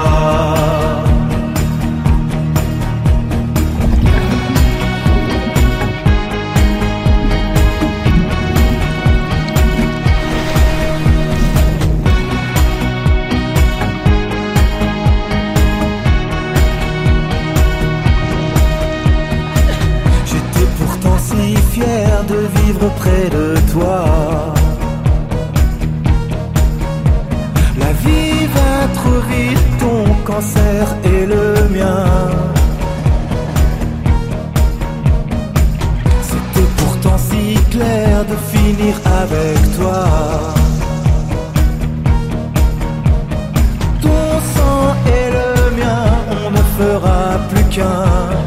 toi.De vivre près de toi. La vie va trop vite, ton cancer et le mien. C'était pourtant si clair de finir avec toi. Ton sang et le mien, on ne fera plus qu'un.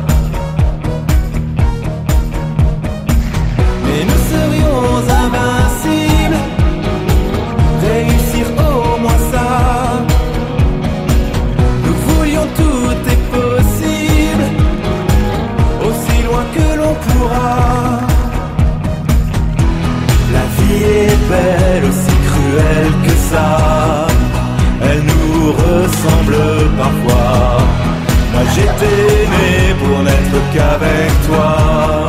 vie est belle, aussi cruelle que ça. Elle nous ressemble parfois. Moi j'étais né pour n'être qu'avec toi.